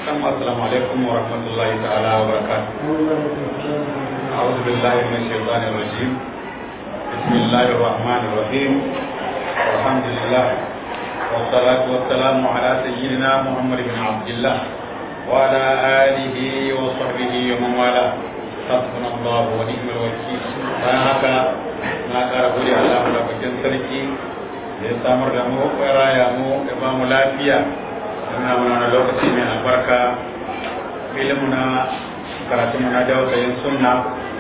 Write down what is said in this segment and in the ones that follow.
السلام عليكم ورحمة الله تعالى وبركاته. أعوذ بالله من الشيطان الرجيم. بسم الله الرحمن الرحيم. والحمد لله والصلاة والسلام على سيدنا محمد بن عبد الله وعلى آله وصحبه ومن والاه. حسبنا الله ونعم الوكيل. فهكا ما كرهوا على ملكين سركي يسامر دمو ورايامو إمام لافيا. Muna wani lokaci mai albarka ilimin karatun na dausayin sunna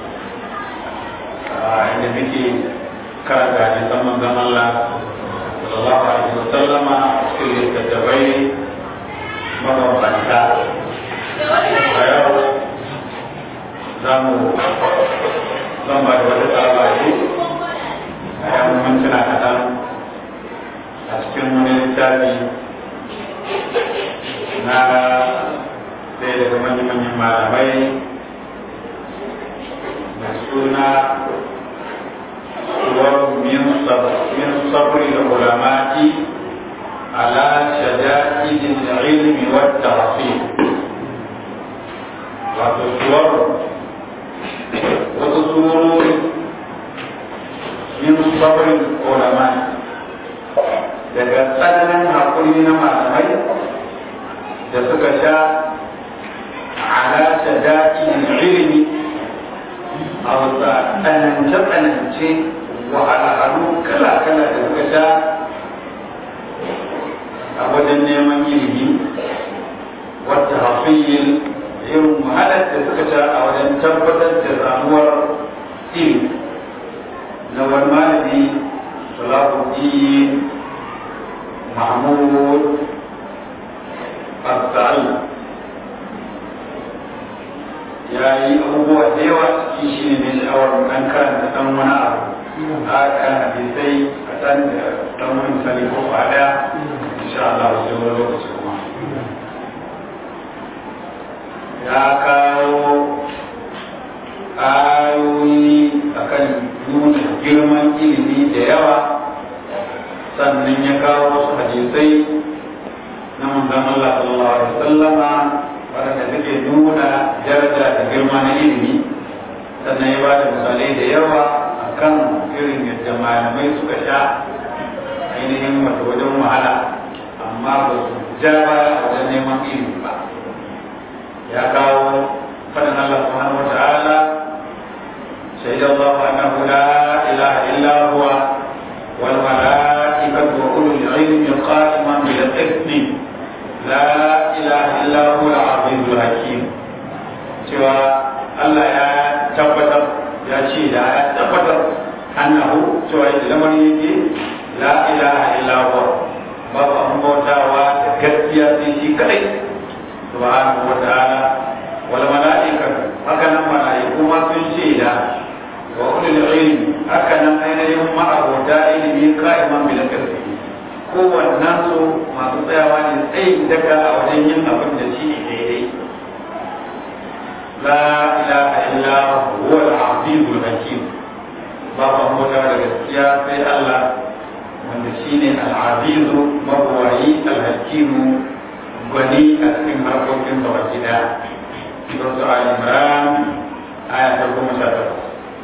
inda muke karanta da saman zaman Allah sallallahu alaihi wasallama cikin littattafai mabambanta. A yau zan ba da wata tsabari a yan mintuna kaɗan a cikin wani littafi na ɗaya daga manyan malamai mai suna min sabri da ulamati ala shada'idin ilmi wa tafsir, wato suwar wasu surori min sabri ulamati daga tsananin haƙuri na malamai da suka sha ala shada'in ilimi a wata tsanance-tsanance wa al'adu kala-kala da suka sha a wajen neman ilimi wata hafiyin irin wahalar da suka sha a wajen tabbatar da samuwar ilimi na wani malami Salahuddin Mahmud Abdul ya yi abubuwa da yawa cikin shi ne sha'awar ɗan karanta ɗan wani abu a kan hadisai a ɗan da ɗan wani misali ko a ɗaya insha Allah wasu wani lokaci kuma ya kawo ayoyi a kan nuna girman ilimi da yawa, sannan ya kawo wasu hadisai na manzon Allah sallallahu alaihi wasallama wanda suke nuna daraja da girma na ilimi, sannan ya bada misalai da yawa akan irin yadda malamai suka sha ainihin wata wajen wahala amma ba su ja baya a wajen neman ilimi ba. Ya kawo fadin Allah subhanahu wa ta'ala shahidallahu annahu la ilaha illa huwa wal malaikatu wa ulul ilmi qa'iman bil qisti la ilaha illa huwa al-azizul hakim. Cewa Allah ya tabbatar ya ce da ya tabbatar annahu cewa yadda lamarin yake la ilaha illa huwa babu an bautawa da gaskiya sai shi kadai subhanahu wa ta'ala wal malaikatu haka nan malaiku ma sun ce da wa ulul ilmi haka nan ainihin ma'abota ilimi qa'iman bil qisti, kowannen su masu tsayawa ne tsayin daga a wajen yin abin da shi ne daidai. La ilaha illa huwa al-azizul hakim, babu mota da gaskiya sai Allah wanda shine al-azizu mabwayi al-hakimu gwani a cikin harkokin sa baki daya. Suratu Al-Imran aya ta 18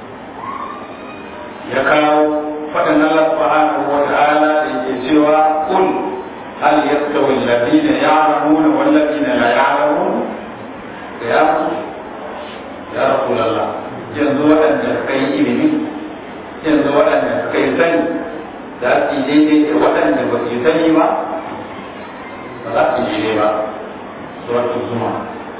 ya kawo faɗin Allah subhanahu wa ta'ala da yake cewa kul hal yastawi alladhina ya'lamuna wal ladina la ya'lamun. Ya Rasulullah, yanzu waɗanda suka yi ilimi, yanzu waɗanda suka yi sani za su yi daidai da waɗanda ba su yi sani ba, ba za su yi daidai ba. Suratul Zumar.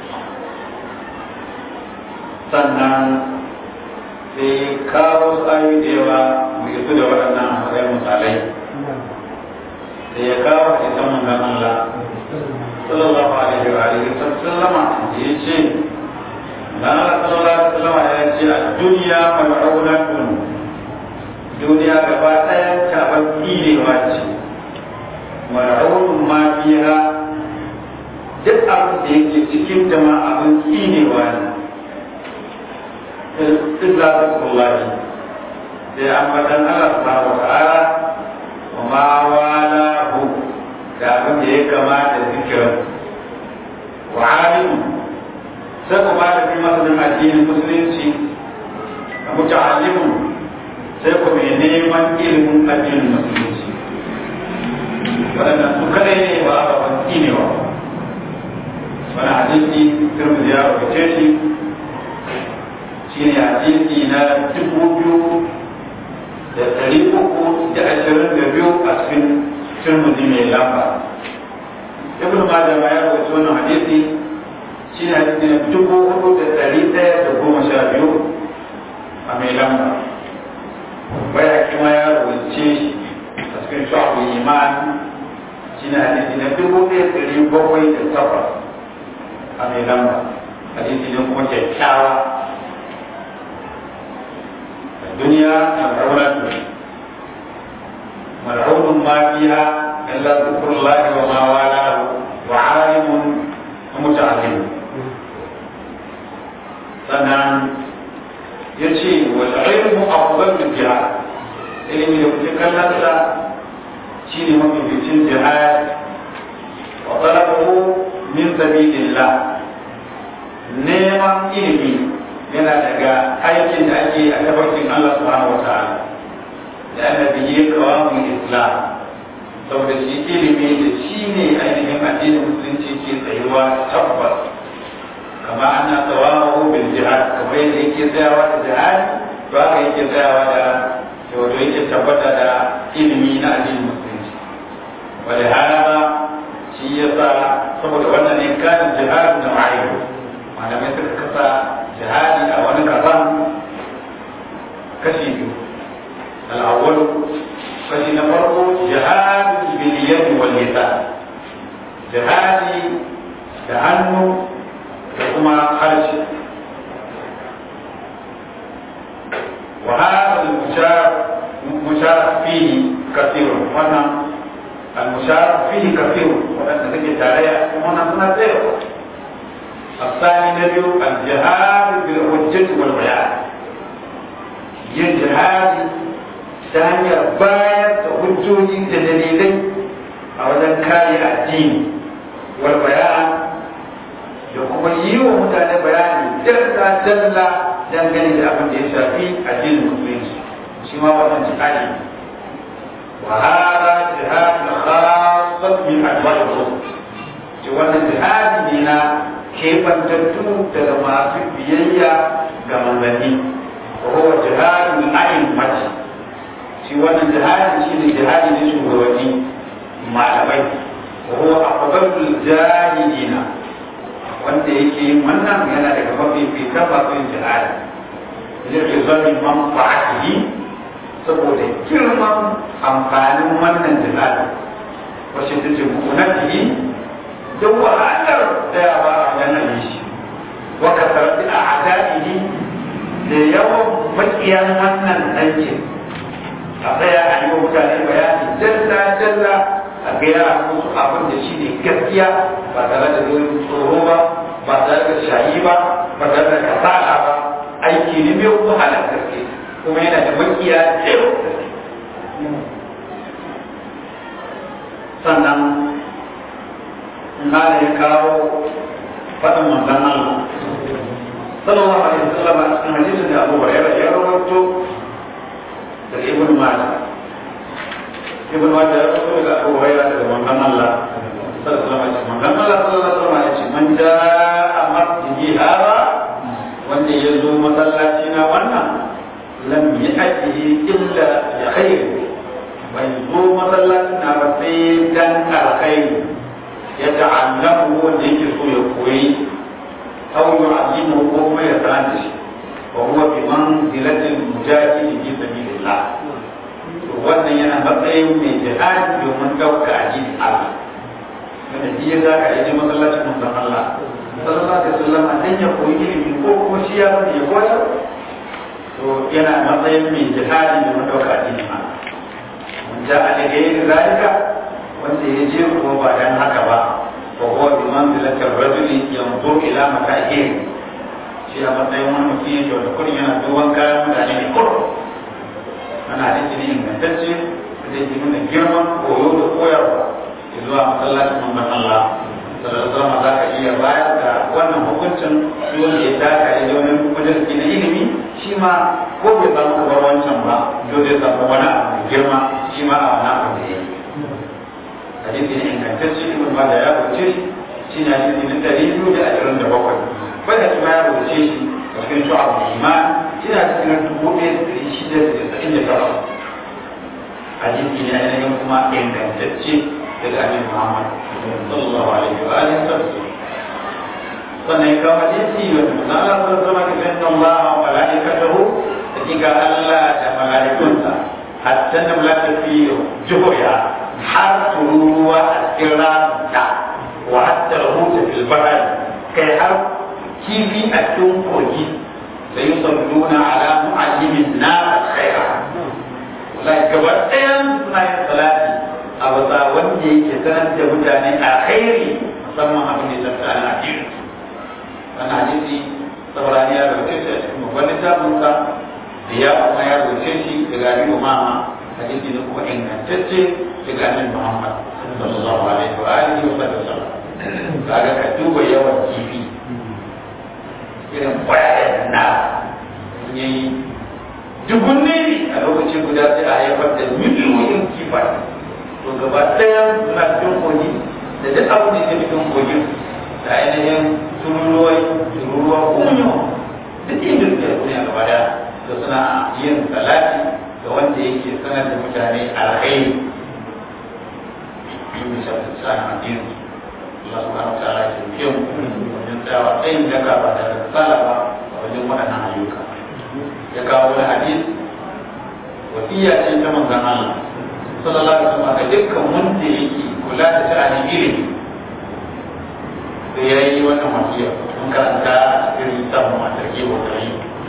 Sannan sai kawo ayoyi da yawa mai su da waɗannan matsayin misalai, da ya kawo hadisan manzon Allah sallallahu alaihi wa alihi wasallama da ya ce Allah sallallahu alaihi wasallama ya ce a duniya mal'unatun, duniya gaba ɗaya ta tsinewa ce, mal'unun ma fiha, duk abin da yake cikin da ma abin tsinewa ne. Illa Rasulullahi, sai an faɗan Allah subhanahu wa ta'ala wa ma walahu da abin da ya kama da zikirin wa sai ku malami masanin addinin musulunci a muta'allimun sai ku mai neman ilimin addinin musulunci waɗannan su kadai ne ba a ban tsinewa wani hadisi turmi ya rubuce shi shine hadisi na 2322 a cikin turmi mai lamba. Ibn Majah ya rubuce wannan hadisi shine hadisi na 4112 a mai lamba. Baya kima ya rubuce shi a cikin Shu'abul Iman shine hadisi na 1708 a mai lamba. Hadisi ne kuma kyakkyawa. Duniya mal'unun ma fiha illa dhikrullahi wa ma walahu wa 'alimun muta'allim. Sannan yace wal ilmu afdal min jihad, ilimi da kuke kallonsa shine mafificin jihad wa talabuhu min sabilillah. Neman ilimi yana daga aikin da ake a tabarkin Allah subhanahu wa ta'ala da annabi ya kawo mu Islam, saboda shi ilimi da shi ne ainihin addinin musulunci ke tsayuwa tabbas, kama ana tsawawo bil jihad, kamar yadda yake tsayawa da jihad to haka yake tsayawa da wato yake tabbata da ilimi na addinin musulunci. Wale hada shi yasa saboda wannan ne kanin jihad da ma'aikata malamai suka kasa jihadi a wani kazan kashi biyu. Al'awwal kashi na farko jihadi bil yadi wal lisan, jihadi da hannu da kuma harshe. Wa hadha al-musharaf fihi kathirun, wannan al-musharaf fihi kathirun, wannan da take tarayya kuma wannan suna tsayawa. الثاني نبي الجهاد بالحجة والبيان، الجهاد ثاني باية حجوجي دليلي أو ذكاري الدين والبيان يقوم يو متعنى بيان جلسة جلسة dangane da abin da ya shafi addinin musulunci shi ma wannan jihadi. Wa hada jihad khassat min anwa'il rusul, ce wannan jihadi ne na kebantattu daga masu biyayya ga manzanni. Wa huwa jihadul a'immati, shi wannan jihadi shi ne jihadi ne shugabanni malamai. Wa huwa afdalul jahidina, wanda yake yin wannan yana daga mafificin masu yin jihadi. Zai zami manfa'atihi, saboda girman amfanin wannan jihadi. Wace ta ce mu'unatihi, don wahalar tsayawa a wajen shi. Wa kasarati a adadihi, da yawan makiyan wannan aikin. A tsaya a yi wa mutane bayani jalla a gaya musu abin da shi ne gaskiya, ba tare da tsoro ba, ba tare da shayi ba, ba tare da kasala ba. Aiki ne mai wahalar gaske, kuma yana da makiya tsayo. Sannan na ya kawo faɗin manzon Allah sallallahu alaihi wasallam a cikin hadisin da Abu Hurairah ya rawaito da Ibn Majah. Ibn Majah ya rawaito da Abu Hurairah da manzon Allah sallallahu alaihi wasallam. Manzon Allah sallallahu alaihi wasallam ya ce man jaa masjidi hada, wanda ya zo masallaci na wannan, lam ya'tihi illa bi khair, bai zo masallacin na ba sai dan alkhairi. Ya ta'allamu wanda yake so ya koyi, aw yu'allimu ko kuma ya sanar da shi, wa huwa bi manzilatil mujahidi fi sabilillah. To wannan yana matsayin mai jihadi domin ɗauka addinin Allah. Wanda shi ya zaka yi masallacin manzon Allah sallallahu alaihi wasallam dan ya koyi ilimi ko kuma shi ya bani ya koyar, to yana matsayin mai jihadi domin ɗauka addinin Allah. Mun ja'a daga yin zalika, wanda ya je kuma ba dan haka ba, wa huwa bi manzilatil rajuli yanzur ila makahir, shi a matsayin wani mutum yake wanda kullum yana duban kayan mutane ne kullum. Ana hadisi ne ingantacce da yake nuna girman koyo da koyarwa zuwa masallacin manzon Allah sallallahu alaihi wasallam. Za ka iya bayar da wannan hukuncin wanda ya taka ya zo wani majalisi na ilimi shi ma ko bai samu kamar wancan ba to zai samu wani abu mai girma shi ma a wani abu da ya yi hadisi ne ingantacce ibn Majah ya rubuce shi ne hadisi na 227 bada shi ma ya rubuce shi a cikin shu'abul iman shi ne hadisi na 1699 hadisi ne ainihin kuma ingantacce daga annabi Muhammad sallallahu alaihi wa alihi wasallam sannan ya kawo hadisi wanda manzo Allah sallallahu alaihi wa sallam Allah wa malaikatahu hakika Allah da malaikunsa hatta namlaka fi juhriha har turuwa a cikin ranta wa hatta rahuta fil bahr kai har kifi a cikin kogi da yusalluna ala mu'allimin nar khaira wallahi gaba ɗayan suna yin salati a wasa wanda yake sanar da mutane a khairi musamman abin da ya tafi ana addini wannan hadisi saurani ya rubuce shi a cikin babban littafinsa da ya kuma ya rubuce shi daga Abi Umama hadisi ne kuma ingantacce daga Annabi Muhammad sallallahu alaihi wa alihi wa sallam kaga ka duba yawan kifi irin bayan na yayi dubunne a lokacin guda sai a haifar da miliyoyin kifaye to gaba ɗaya suna cikin kogi da duk abin da ke cikin kogin da ainihin tururuwa kunyo duk inda suke da kunya gaba da suna yin salati ga wanda yake sanar da mutane alkhairi yin shafi tsarin addini Allah subhanahu wa ta'ala ya tafiye mu wajen tsayawa tsayin daga ba da tsala ba a wajen waɗannan ayyuka ya kawo wani hadisi wasiya ce ta manzon Allah sallallahu alaihi wasallam ga dukkan wanda yake kula da sha'anin ilimi da ya yi wannan wasiya mun karanta irin samun matarki wakari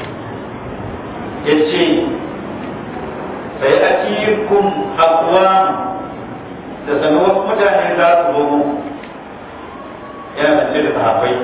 ya ce sai a cikin akwam da sanar wasu mutane za su zo yana da da sahabbai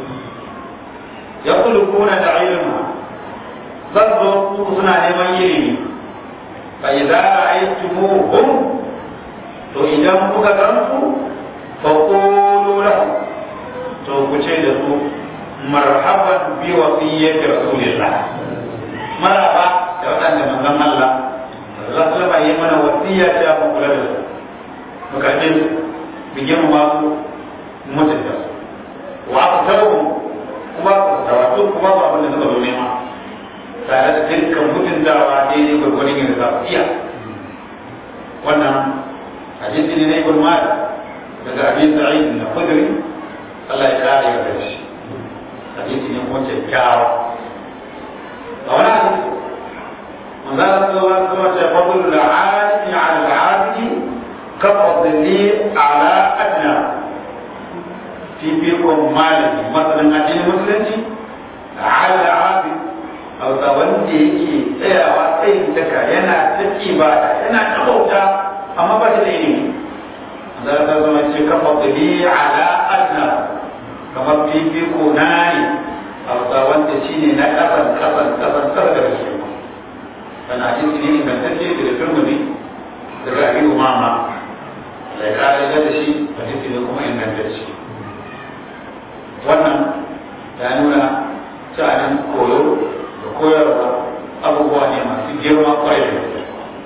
ya kulukuna da ilima zan zo suna neman ilimi fa idza ra'aytumuhum to idan kuka gansu fa qulu lahum to ku ce da su marhaban bi wasiyyati rasulillah maraba da wadanda manzon Allah sallallahu alaihi wasallam ya mana wasiyya ta mu kula da su muka ce bigin ma su mutunta wa aqtaru kuma tawatu kuma ba abin da suka zo nema tare da dukkan mutuntawa daidai gwargwadon yin za su iya wannan hadisi ne na ibn Majah daga Abi Sa'id al-Khudri Allah ya kare ya da shi hadisi ne kuma kyakkyawa a wani hadisi manzo Allah sallallahu alaihi wasallam ya fadlu al-'alimi 'ala al-'abidi ka fadli 'ala adna fi bi'um malami masalan addinin musulunci 'ala al-'abid aw ta wanda yake tsayawa tsayin daka yana tsaki ba yana tabauta amma ba shi da ilimi manzo Allah sallallahu alaihi wasallam ya ka fadli 'ala adna kamar fifiko na ne a wasa wanda shi ne na kasan da shi sana hadisi ne ingantacce daga turmudi daga Abi Umama da ya kare da shi hadisi ne kuma ingantacce wannan ya nuna sha'anin koyo da koyarwa abubuwa ne masu girma kwarai da gaske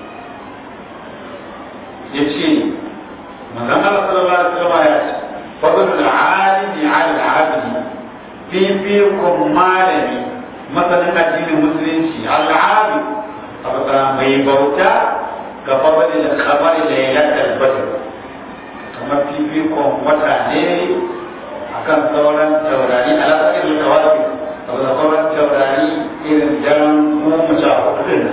ya ce manzon Allah sallallahu alaihi wasallam ya ce فضل العالم على العبد فيكم مالني مثلا الدين المسلم على العابد فبقى ميبوتا كفضل الخبر ليلة البدر كما فيكم وتعني akan sauran taurari ala sakir al-kawakib abu da sauran taurari irin daren 14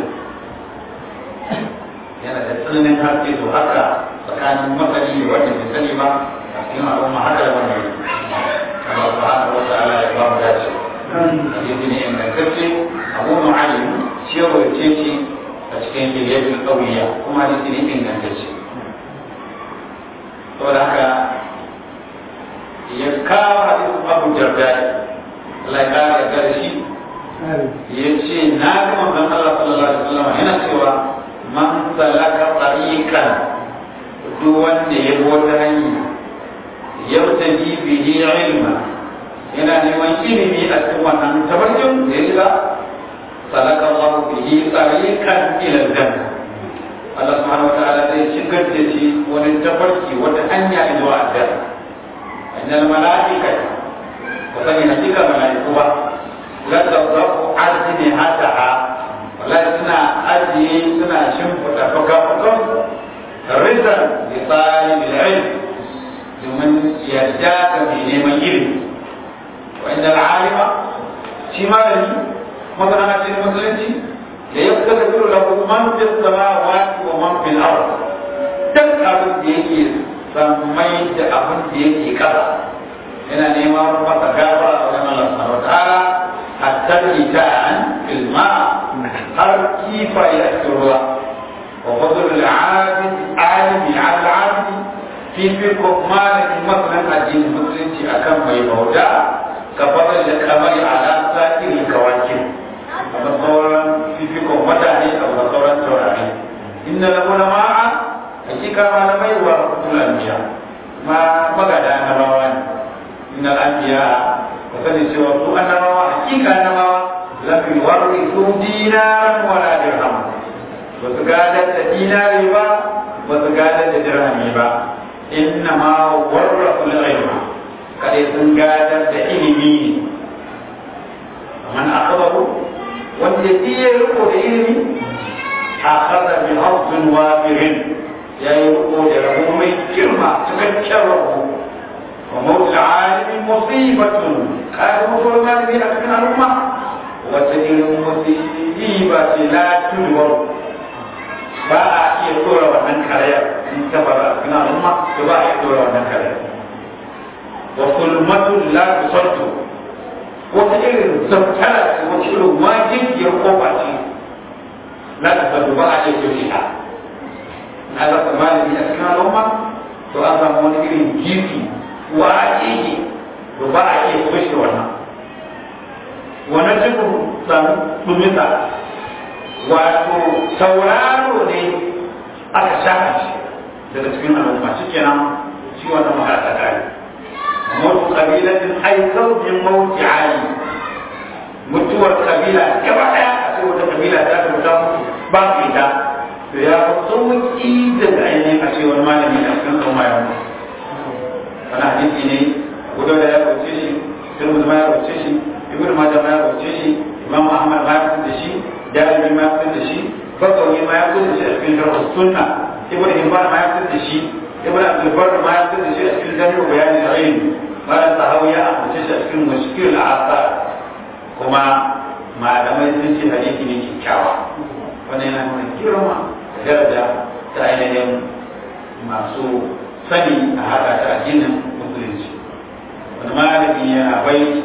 yana da tsananin haske to haka tsakanin masani da wanda bai sani ba cikin al'umma haka da wannan Allah subhanahu wa ta'ala ya ba mu dace hadisi ne ingantacce Abu Nu'aym shi ya rawaite shi a cikin Hilyatul Awliya kuma hadisi ne ingantacce saboda haka ya kawo hadisin Abu Darda Allah ya kare da shi ya ce na ga manzon Allah sallallahu alaihi wasallam yana cewa man salaka tariqan duk wanda ya bi wata hanya yabtaji bihi ilma yana neman ilimi a cikin wannan tabarkin da ya shiga salaka Allah bihi tariqan ila al-jannah Allah subhanahu wa ta'ala zai shigar da shi wani tabarki wata hanya zuwa aljanna innal malaikata wa sani hakika malaiku ba la tadhu ajni hataha wallahi suna ajiye suna shimfida fuka-fukan rizan li talibil ilm domin yarda ga mai neman ilimi وإن العالم شي مالي مثلا في المسلمين يستغفر له من في السماوات ومن في الأرض تكاد يجي سميت أبن يجي كذا هنا نيمار فتكابر ولما الله سبحانه وتعالى حتى الإنسان في الماء هل كيف يأثر وفضل العابد عالم على العابد في فقه مالك مثلا الدين المسلم أكم يبودا كفضل القمر على سائر الكواكب وصورا في فيكم متعني أو صورا توراني إن العلماء حقيقة ما لم يورثوا الأنبياء ما قد أنبوان إن الأنبياء وسني سوى أنبوا حقيقة أنبوا لم يورثوا دينارا ولا درهم وسقادة دينار با وسقادة درهم با إنما ورثوا العلم kada sun gadar da ilimi man akabaru wanda ya riko da ilimi akada bi hazzin wafirin ya yi riko da rabo mai girma cikakken rabo wa mawuta alimin musibatun kada mutuwar malami a cikin al'umma wata irin musiba ce la tudwar ba a iya tsora wannan karayar in ta bara a cikin al'umma to ba a iya tsora wannan karayar وظلمة لا تصد وتجد زبطلة وتجد واجب يرقب لا تصد بقى عليك فيها هذا كمال من أسكان الأمة وأبا مونكر جيفي وعجيه وبقى عليك فيش ونا ونجبه سنمتا وتورارو ne aka shafa shi daga cikin al'umma shi kenan shi wannan mahalata kare موت قبيلة أيسر من موت عالي متوى القبيلة كما أسوى القبيلة ذات وتموت باقية يا صوت إيدا عيني أسوى المال من أسكن وما يوم أنا حديثي ودول يا بوتشي ترمز ما يبوتشي ابن ماجه ما يبوتشي إمام أحمد ما يبوتشي جابر ما يبوتشي بطوي ما يبوتشي أسكن شرح السنة ابن حبان ما يبوتشي ابن عبد البر ما يبوتشي أسكن جميع بيان العلم قال الطهوية أشكل مشكل العصر كما ما لم يسنش حديث من كاوى ونحن نذكر ما درجة تعينهم معصوم سني هذا تأجين مسلمش ونما الذي ينبيت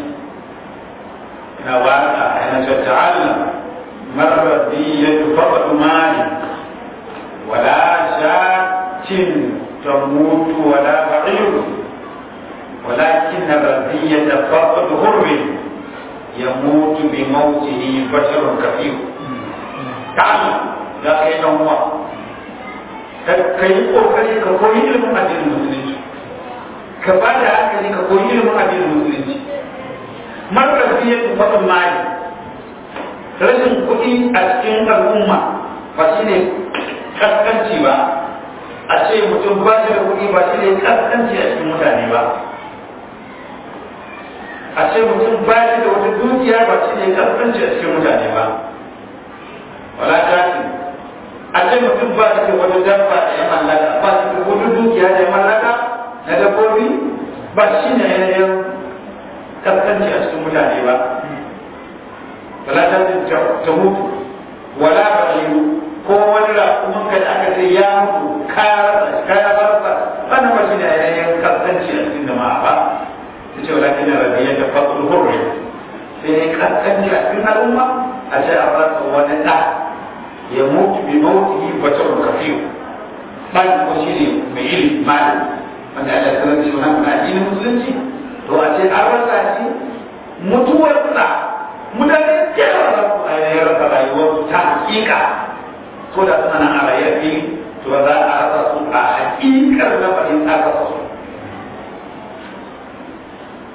نواقع أن تتعلم مرضية فقط مال ولا شاة تموت ولا بعير ولكن الرزية فقد غرب يموت بموته بشر كثير تعلم لا كيف هو كيف أخرج كقوي المؤدين المسلمين كبعد أخرج كقوي المؤدين المسلمين ما الرزية فقد مال rashin kuɗi a cikin al'umma ba shi ne kaskanci ba a ce mutum ba shi da kuɗi ba shi ne kaskanci a cikin mutane ba a ce mutum ba shi da wata dukiya ba shi ne kaskanci a cikin mutane ba wala tafi a ce mutum ba shi da wata dabba da ya mallaka ba shi da wata dukiya da ya mallaka na dabbobi ba shi ne yanayin kaskanci a cikin mutane ba wala tafi ta mutu wala ba'iru ko wani raƙumin ka da aka ce ya mutu kaya barsa wannan ba shi ne yanayin kaskanci a cikin jama'a ba ce walakin radiyya da fasul hurri sai ne kaskanci a cikin al'umma a ce a rasa wani ɗa ya mutu bi mawutihi basharun kafiyu ban ko shi ne mai ilimi malami wanda Allah ya sanar da shi wannan addinin musulunci to a ce an rasa shi mutuwarsa mutane da yawa za su ainihin rasa rayuwarsu ta hakika ko da suna nan a rayuwa to za a rasa su a hakikar lamarin aka rasa su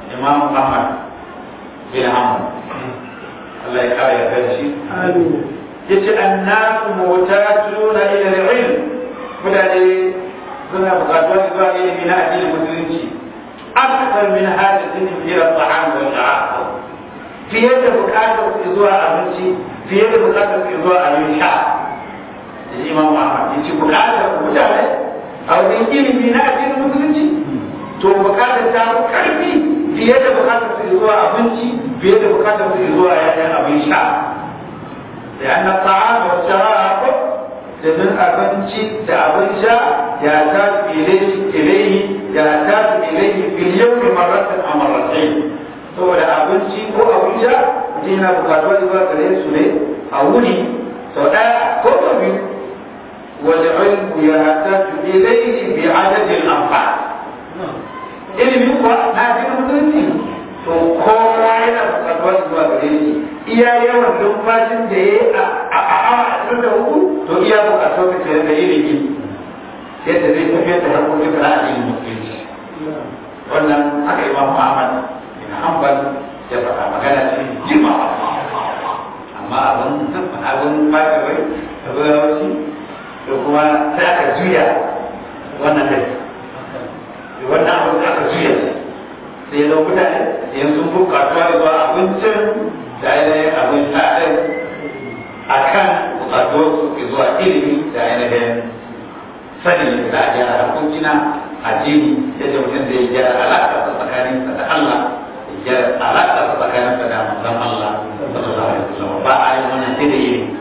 Imam Ahmad bin Hanbal Allah ya kare ya shi yace annasu mutatuna ila al-ilm mutane suna buƙatuwa zuwa ilimi na addinin musulunci akthar min hadatin fi al-ta'am wal ta'am fiye da buƙatar su zuwa abinci fiye da buƙatar su zuwa abin sha Imam Ahmad yace buƙatar mutane a wajen ilimi na addinin musulunci to buƙatar ta karfi fiye da buƙatar su zuwa abinci fiye da buƙatar su zuwa yayan abin sha لأن الطعام والشراب لمن أبنشي تأبنشا يحتاج إليه في اليوم مرة أو مرتين هو أبنشي هو أبنشا جينا بقاتوا إذا كريه سنة أولي سواء كتب والعلم يحتاج إليه بعدد الأنفاس إلي يقوى هذه المدرسين to kowa yana buƙatuwa zuwa gare shi iya yawan numfashin da ya a awa 24 to iya buƙatuwa ka ce da ilimi yadda zai tafiyar da harkokin da addinin musulunci wannan haka Imam Ahmad bin Hanbal ya faɗa magana ce jima amma abin ba ka bai da zuwa to kuma sai aka juya wannan dai wannan abin aka juya sai da mutane yanzu bukatuwa zuwa abincin da ainihin abin sa'adar a kan bukatuwa su zuwa ilimi da ainihin sani da a gyara harkokina a jini yadda mutum zai gyara alaƙa ta tsakaninsa da Allah ya gyara alaƙa ta tsakaninsa da manzon Allah sallallahu alaihi wasallam ba a yi wannan sai da ilimi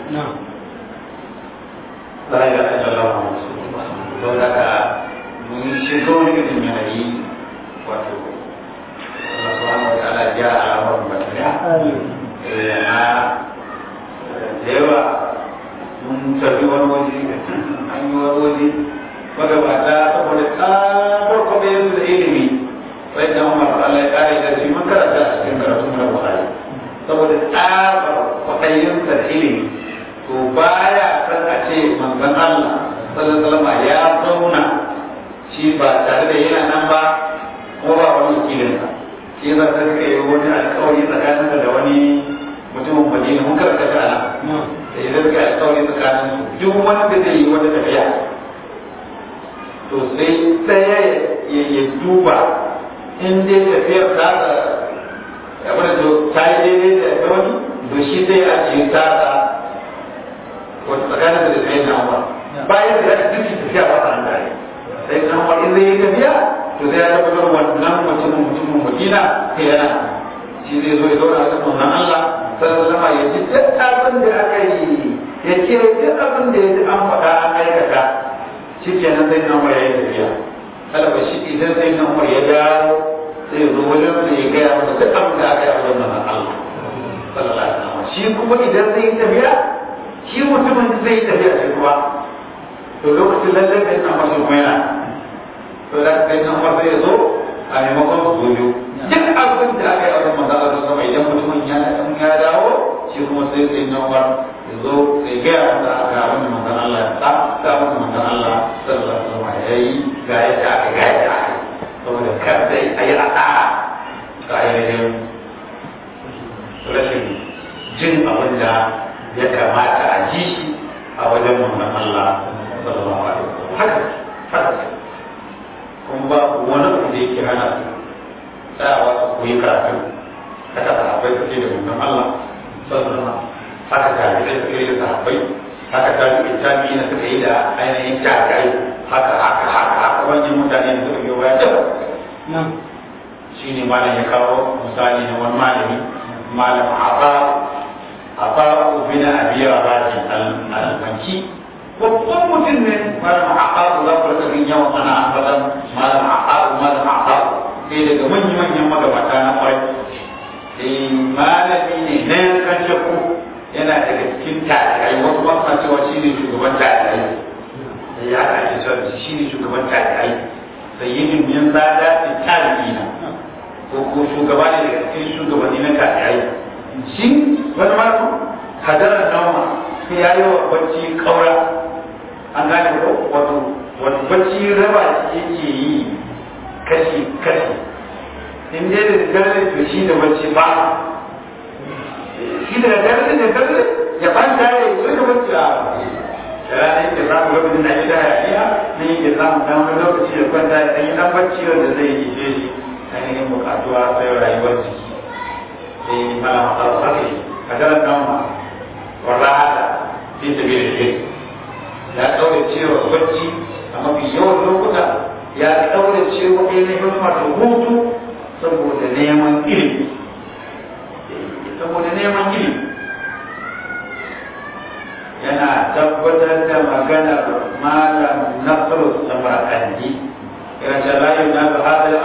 la ilaha illallah to da ka mun shigo ne da yanayi wato Allah subhanahu wa ta'ala ya alamar batariya na da yawa mun tafi wani waje an yi wani waje magabata saboda tsabar kwaɓe da ilimi sai da umar Allah ya kare da shi mun karanta a cikin karatun na Buhari saboda tsabar kwaɗayinsa da ilimi to baya san a ce manzon Allah sallallahu alaihi ya zauna shi ba tare da yana nan ba ko ba wani wakilinsa shi za ta suka yi wani alkawari tsakaninsa da wani mutumin Madina mun karanta ta ana da idan suka yi alkawari tsakanin su duk wanda zai yi wata tafiya to sai ɗaya ya duba in dai tafiyar ta abin da ta yi daidai da wani to shi sai a ce ta wata tsakaninsa da tsayin na'uwa bayan da ya duk tafiya ba ta hantare sai na Umar in zai yi tafiya to sai ya tabbatar wannan mutumin Madina kai yana shi zai zo ya zauna a cikin wannan Allah sallallahu alaihi ya ji duk abin da aka yi ya ce duk abin da ya ji an faɗa an aikata shikenan sai na Umar ya yi tafiya alaba shi idan sai na Umar ya dawo sai ya zo wajen da ya gaya masa duk abin da aka yi a wajen wannan Allah sallallahu alaihi wasallam shi kuma idan zai yi tafiya shi mutumin zai yi tafiya shi kuma to lokacin lallai sai na Umar kuma yana to da kai nan ba zai zo a maimakon su biyu duk abin da aka yi a wajen manzala ta sama idan mutumin ya dawo shi kuma sai nan ba ya zo sai gaya masa aka abin da manzan Allah ya ta abin da manzan Allah sallallahu alaihi wasallam ya yi ga yadda aka ga yadda aka saboda kar sai a yi asara ga ainihin rashin jin abin da ya kamata a ji shi a wajen manzan Allah sallallahu alaihi wasallam haka kuma ba wani abu da yake hana su tsayawa su koyi karatu haka sahabbai suke da manzon Allah sallallahu haka tabi'ai suke da sahabbai haka tabi'i na suka yi da ainihin tabi'ai haka wajen mutane da suka yi waya da shine malam ya kawo misali na wani malami malam Aba bin Abi Rabah al-Makki babban mutum ne malam Aqab za ku rika jin yawan ana ambatan malam Aqab sai daga manyan magabata na kwarai malami ne na yankan shakku yana daga cikin tabi'ai wasu ba suna cewa shi ne shugaban tabi'ai da ya aka cewa shi ne shugaban tabi'ai sayyidin min sadati tabi'ina ko shugaba ne daga cikin shugabanni na tabi'ai shi wani malamu hadarar nauma sai ya yi wa bacci kaura an gane ko wato bacci raba shi yake yi kashi in dai da dare to shi da bacci ba shi da dare ya kwanta ya yi da bacci a rana yake samun lokacin da ake da hayaniya ne yake samun damar lokaci da kwanta ya ɗanyi ɗan bacci wanda zai yi ce shi ainihin buƙatuwa sai rayuwar jiki sai malama ta sake a daren nauma warrahata fi sabilillah ya ɗaure cewa bacci a mafi yawan lokuta ya ɗaure cewa ainihin wato hutu saboda neman ilimi yana tabbatar da maganar malam Nasru Samarkandi yana ce la yanalu hadha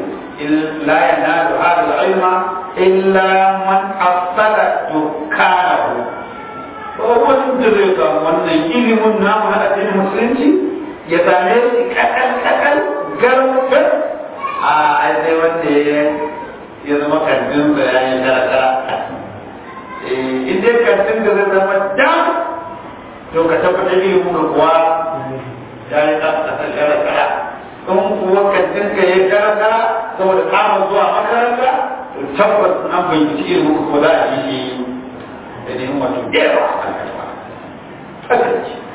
al-ilma illa man afsada dukanahu ko wani da zai ga wannan ilimin namu na addinin musulunci ya same shi kakal garmutar a sai wanda ya zama kantin sa ya yi kara in dai kantin da zai zama dam to ka tabbatar ilimin ka kuwa ya yi kara in kuwa kantin ka ya kara saboda kama zuwa makaranta to tabbas an bincike ilimin ka ko za a yi shi da neman wato yawa a kan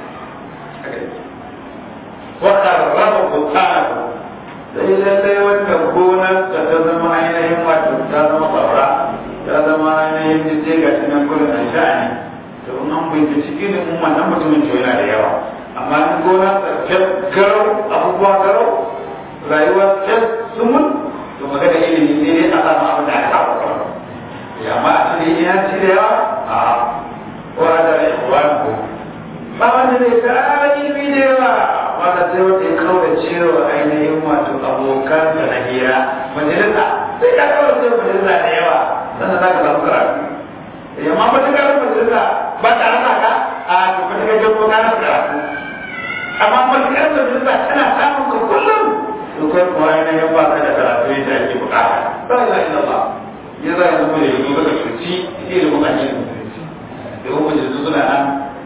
وقربه بطانه sai lallai wannan gonar da ta zama ainihin wato ta zama saura ta zama ainihin jije ga cikin gudun a sha'ani to in an bincike ilimin wannan mutumin to yana da yawa amma in gonar ta garau abubuwa garau rayuwar kyau sumun to magana ilimi ne a samu abin da aka kawo kawai amma a cikin ya ci da yawa a wadda da yawa ba wanda zai ta ilimi da yawa wanda sai wanda ya kawo da cewa ainihin wato abokan da na hira majalisa sai ka kawo da majalisa da yawa sannan za ka samu karatu amma ba ta kawo majalisa ba ta rasa ka a tuka ta gajen ko kana karatu amma ba ta kawo majalisa tana samun ka kullum to kai kuwa ainihin ba ka da karatu yadda ake bukata ba ila ila ba ya za a zama da yanzu daga cuci ilimin addinin musulunci da hukuncin suna nan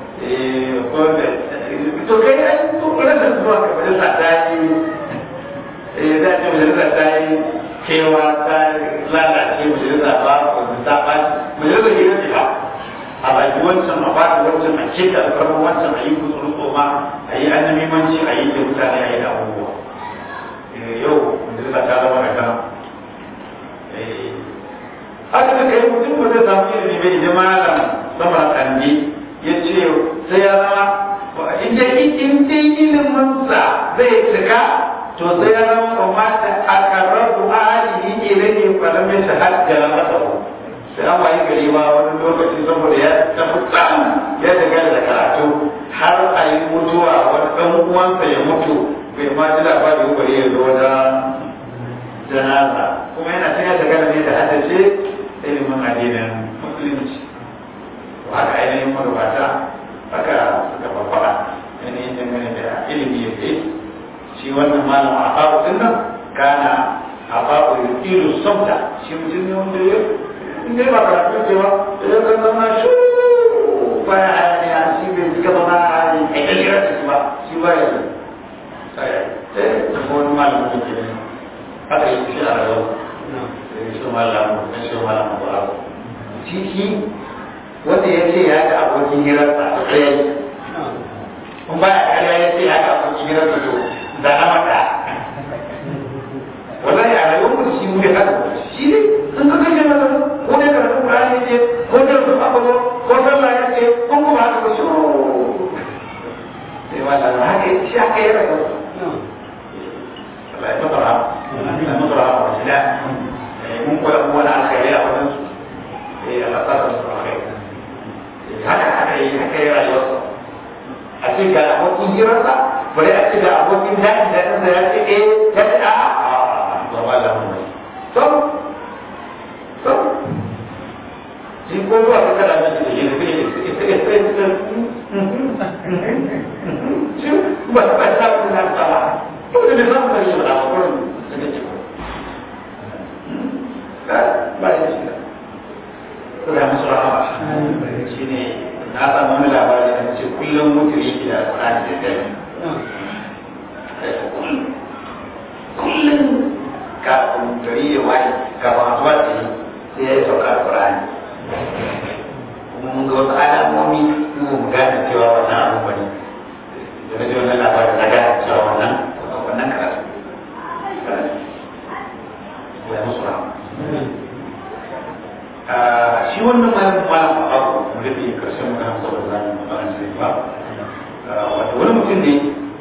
to kai ai to rasa zuwa ga majalisa ta yi za ta majalisa ta yi kewa ta lalace majalisa ba ko ta ba majalisa ke yi ba a baki wancan a baki wancan a keta alfarma wancan a yi kusuru tsoma a yi annamimanci a yi da mutane a yi da abubuwa yau majalisa ta zama da kan haka da kai mutum ba zai samu ilimi bai ji malam sama kandi ya ce sai ya zama in dai iliminsa zai cika to sai ya zama ba mata a karrabu alihi ilaihi falam ya shahadda masa sai an wayi gari ba wani lokaci saboda ya tafi tsam ya daga da karatu har a yi mutuwa wani ɗan uwansa ya mutu bai ma ji labari bari ya zo da janaza kuma yana cin ya daga ne da haddace ilimin addinin musulunci haka ainihin marubata haka suka faɗa ainihin dangane da ilimi ya fi shi wannan malam a faru din nan kana a faru ya ilu sauta shi mutum ne wanda ya inda ba karatu ce ba da ya kan zama shi baya hayaniya shi bai cika zama a ƙaƙƙalira ce ba shi ba ya zai sai da wani malam da ke haka yi shi a rayuwa shi malam ba shi wanda ya ce ya ga abokin hirarsa a tsaye kun baya kariya ya ce ya ga abokin hirarsa to da na mata wallahi a rayuwar mu shi mu ne haka shi ne sun ka kashe masa ko ne karatu Qur'ani ce ko ne su aka zo ko sallah ya ce kun kuma haka ba shi sai wala haka shi aka yi rayuwa Allah ya mutura Allah ya mutura wa shi da mun koya wani alkhairi a wajen su Allah ta sa su alkhairi haka yi rayuwarsa a ce ga abokin hirarsa bari a ce ga abokin daɗin daɗinsa ya ce ya ce a ba ba da mun mai shi ko zuwa ta kada mai da yin fi shi ba ta ba ta ba ta ba ko da bai samu kare ba a kurin da ke ba ya shi ko da musu rahama shi ne na samu wani labari da ce kullum mutum yake da Qur'ani da dare kullum kafin gari ya waye kafin asuba ta yi sai ya yi sauka Qur'ani kuma mun ga wasu alamomi mu gane cewa wannan abu bane da na ji wannan labarin na gane cewa wannan karatu ya musu rahama shi wannan malam abu mu rufe karshen magana saboda zamu magana sai ba wato wani mutum ne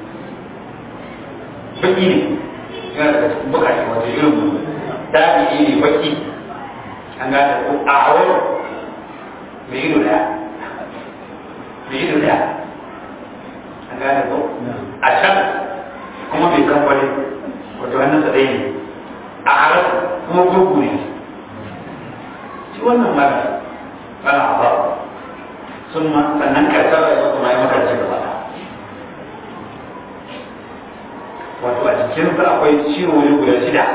baki ne yana da cikin bukaci wata irin dabi'i ne baki an gane ko a awon mai ido daya an gane ko a can kuma bai kamfani wato wannan sa ɗaya ne a harar kuma gurgu ne shi wannan mara ba sun ma sannan karsar da ya kuma yi makarci gaba wato a jikinsa akwai ciwo ne guda shida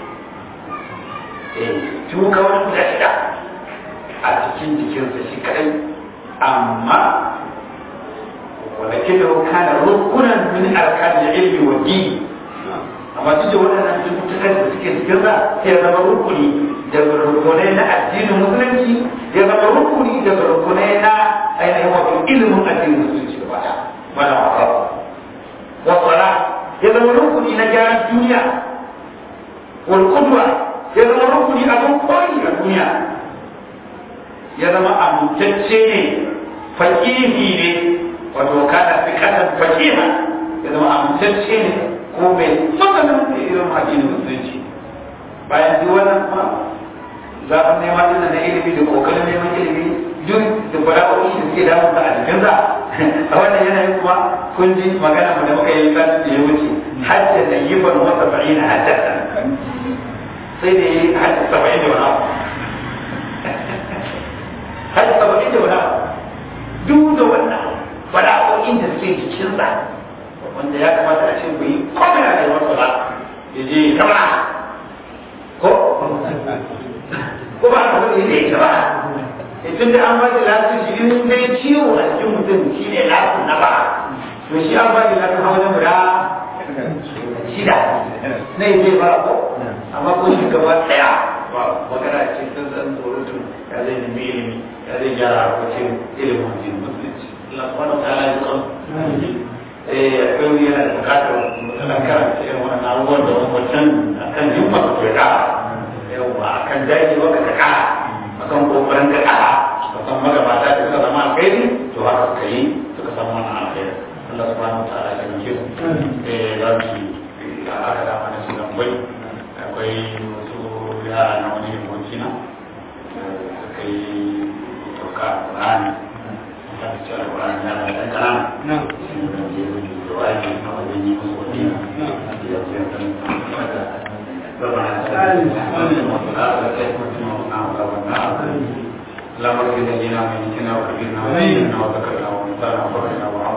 tuka wani guda shida a cikin jikinsa shi kadai amma wanda ke da kana rukunan min arkan ilmi wa dini amma duk da waɗannan cututtukan da suke jikinsa sai ya zama rukuni daga rukunai na addinin musulunci ya zama rukuni daga rukunai na ainihin wato ilimin addinin musulunci gaba ɗaya wannan wasala ya zama rukuni na gyaran duniya wal qudwa ya zama rukuni abin koyi a duniya ya zama amintacce ne faqihi ne wato kana fi kasan faqiha ya zama amintacce ne ko mai masanin da irin addinin musulunci bayan duk wannan kuma zaɓin neman dinnan na ilimi da kokarin neman ilimi duk da bala'o'i da suke damun sa a jikinsa a wannan yanayin kuma kun ji magana mu da muka yi satin da ya wuce hajja da yiban wata ba'ina hajjata sai da yi hajja 70 da wani abu hajja 70 da wani abu duk da wannan bala'o'in da suke jikinsa wanda ya kamata a ce ku yi komai a kai wasu ba ya je kama ko ba a kuma yi da ba tun da an ba da lafi shi in dai ciwo a cikin mutum shi ne lafi na ba to shi an ba da lafi hawa na guda shida na yi zai ba ko amma ko shi gaba daya ba magana ce sun san tsorotun ya zai nemi ilimi ya zai gyara harkokin ilimin addinin musulunci Allah subhanahu wa ta'ala ya kan akwai yana da bukatar mutanen karanta irin wannan abubuwan da wani wancan akan jimma ka ke ka yawa akan daji baka ka ka akan kokarin ka ka san magabata da suka zama alkhairi to haka suka yi suka samu wannan alkhairi Allah subhanahu wa ta'ala ya nake su za su aka da mana su nan bai akwai wasu yara na wani yankunci na suka yi toka Qur'ani ta ce Qur'ani na da kana اللهم اغفر لنا من ذنوبنا وكبرنا وذكرنا ونسانا وفرجنا